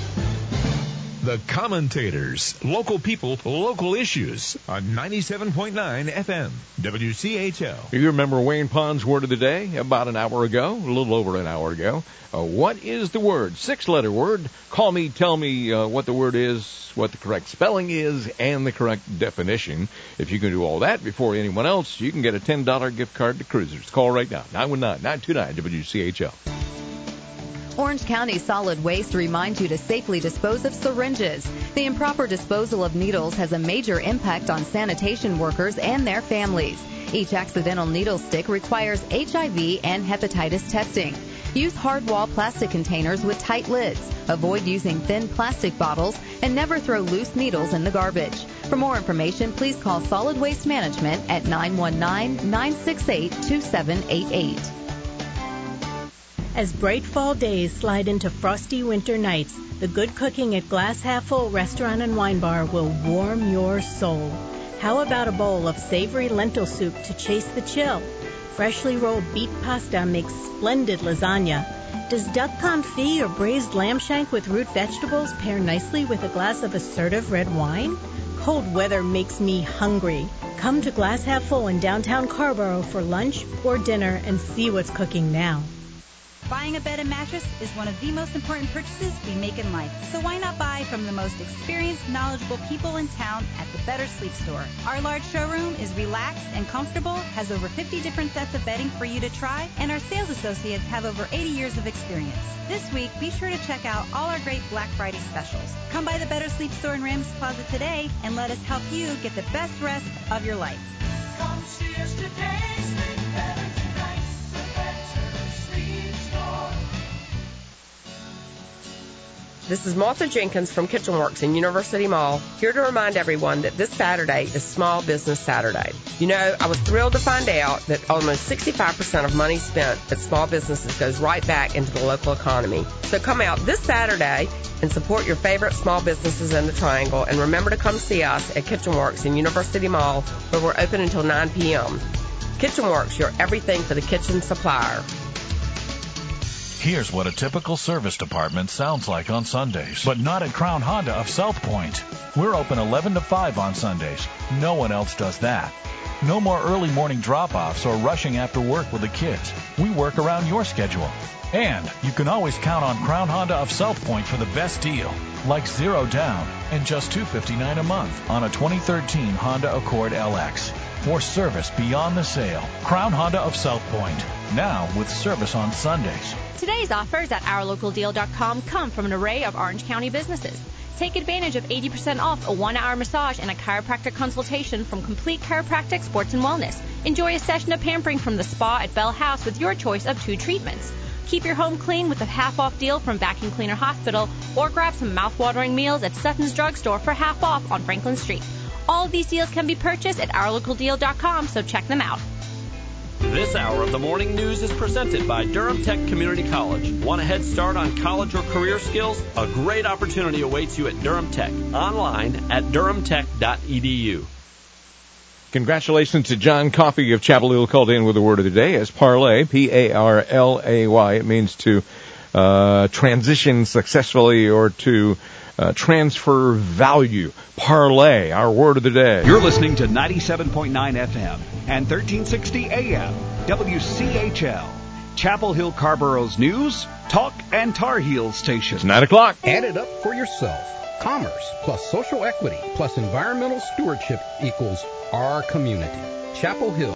The Commentators, local people, local issues on ninety-seven point nine F M, W C H L. You remember Wayne Pond's word of the day about an hour ago, a little over an hour ago. Uh, what is the word? Six-letter word. Call me, tell me uh, what the word is, what the correct spelling is, and the correct definition. If you can do all that before anyone else, you can get a ten dollars gift card to Cruisers. Call right now, nine one nine, nine two nine, W C H L. Orange County Solid Waste reminds you to safely dispose of syringes. The improper disposal of needles has a major impact on sanitation workers and their families. Each accidental needle stick requires H I V and hepatitis testing. Use hard wall plastic containers with tight lids. Avoid using thin plastic bottles and never throw loose needles in the garbage. For more information, please call Solid Waste Management at nine one nine, nine six eight, two seven eight eight. As bright fall days slide into frosty winter nights, the good cooking at Glass Half Full Restaurant and Wine Bar will warm your soul. How about a bowl of savory lentil soup to chase the chill? Freshly rolled beet pasta makes splendid lasagna. Does duck confit or braised lamb shank with root vegetables pair nicely with a glass of assertive red wine? Cold weather makes me hungry. Come to Glass Half Full in downtown Carborough for lunch or dinner and see what's cooking now. Buying a bed and mattress is one of the most important purchases we make in life. So why not buy from the most experienced, knowledgeable people in town at the Better Sleep Store? Our large showroom is relaxed and comfortable, has over fifty different sets of bedding for you to try, and our sales associates have over eighty years of experience. This week, be sure to check out all our great Black Friday specials. Come by the Better Sleep Store in Ramsey Plaza today and let us help you get the best rest of your life. Come see us today, sleep better tonight, the Better Sleep Store. This is Martha Jenkins from KitchenWorks in University Mall, here to remind everyone that this Saturday is Small Business Saturday. You know, I was thrilled to find out that almost sixty-five percent of money spent at small businesses goes right back into the local economy. So come out this Saturday and support your favorite small businesses in the Triangle, and remember to come see us at KitchenWorks in University Mall, where we're open until nine p.m. KitchenWorks, your everything for the kitchen supplier. Here's what a typical service department sounds like on Sundays. But not at Crown Honda of South Point. We're open eleven to five on Sundays. No one else does that. No more early morning drop-offs or rushing after work with the kids. We work around your schedule. And you can always count on Crown Honda of South Point for the best deal, like zero down and just two hundred fifty-nine dollars a month on a twenty thirteen Honda Accord L X. for service beyond the sale. Crown Honda of South Point, now with service on Sundays. Today's offers at our local deal dot com come from an array of Orange County businesses. Take advantage of eighty percent off a one-hour massage and a chiropractic consultation from Complete Chiropractic Sports and Wellness. Enjoy a session of pampering from the spa at Bell House with your choice of two treatments. Keep your home clean with a half-off deal from Vacuum Cleaner Hospital, or grab some mouth-watering meals at Sutton's Drugstore for half off on Franklin Street. All of these deals can be purchased at our local deal dot com, so check them out. This hour of the morning news is presented by Durham Tech Community College. Want a head start on college or career skills? A great opportunity awaits you at Durham Tech. Online at durham tech dot e d u. Congratulations to John Coffey of Chapel Hill, called in with the word of the day as parlay, P A R L A Y. It means to uh, transition successfully or to uh, transfer value. Parlay, our word of the day. You're listening to ninety-seven point nine F M and thirteen sixty A M, W C H L, Chapel Hill Carborough's news, talk, and Tar Heels station. It's nine o'clock. Add it up for yourself. Commerce plus social equity plus environmental stewardship equals our community. Chapel Hill.